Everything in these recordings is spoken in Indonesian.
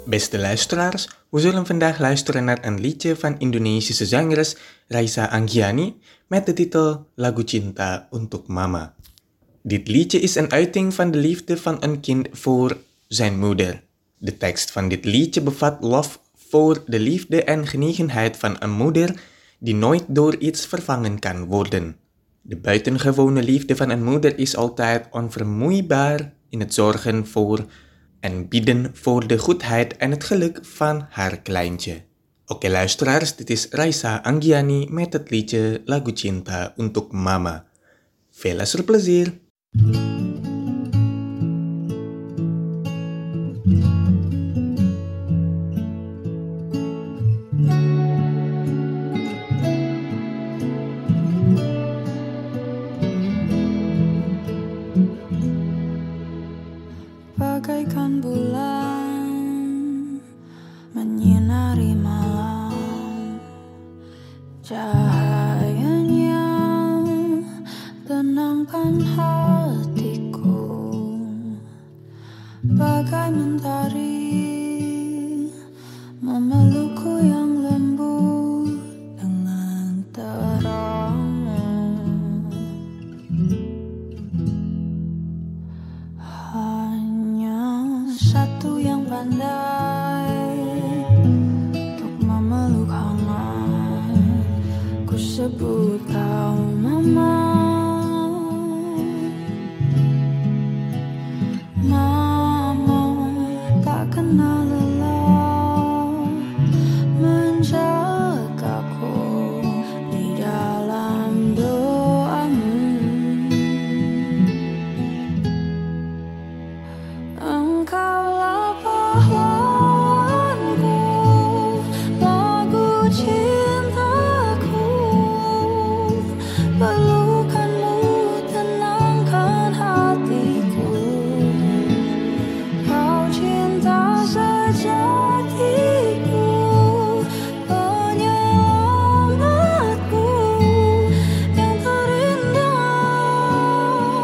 Beste luisteraars, we zullen vandaag luisteren naar een liedje van Indonesische zangeres Raisa Anggiani met de titel Lagu Cinta Untuk Mama. Dit liedje is een uiting van de liefde van een kind voor zijn moeder. De tekst van dit liedje bevat lof voor de liefde en genegenheid van een moeder die nooit door iets vervangen kan worden. De buitengewone liefde van een moeder is altijd onvermoeibaar in het zorgen voor en bieden voor de goedheid en het geluk van haar kleintje. Oké luisteraars, dit is Raisa Anggiani met het liedje Lagu Cinta Untuk Mama. Veel luisterplezier! Bagaikan bulan menyinari malam, cahayanya tenangkan hatiku, bagai mentari memelukku yang lembut dengan terang. Satu yang pandai untuk memeluk hangat, ku sebut kau mama. Mama tak kenal lelah menjagaku di dalam doamu. Engkaulah pahlawanku, lagu cintaku, pelukanmu tenangkan hatiku. Kau cinta sejatiku, penyelamatku yang terindah.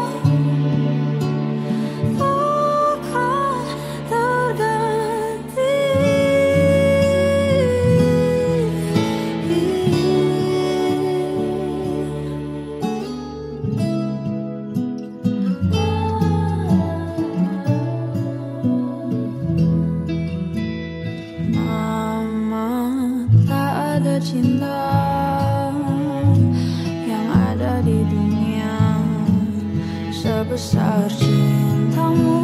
Cinta yang ada di dunia sebesar cintamu.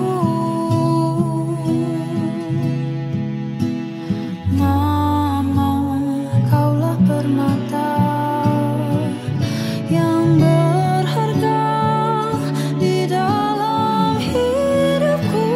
Mama, kaulah permata yang berharga di dalam hidupku.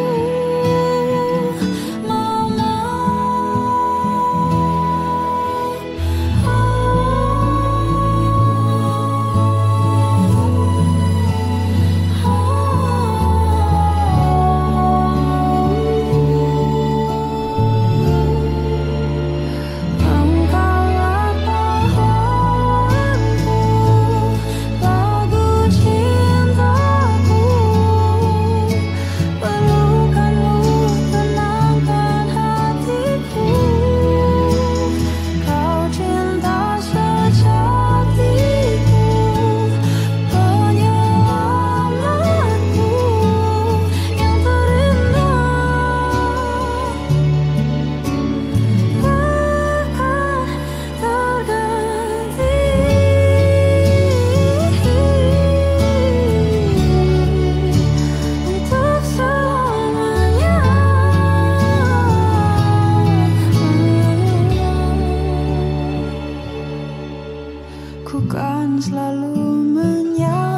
Ku kan selalu menyapa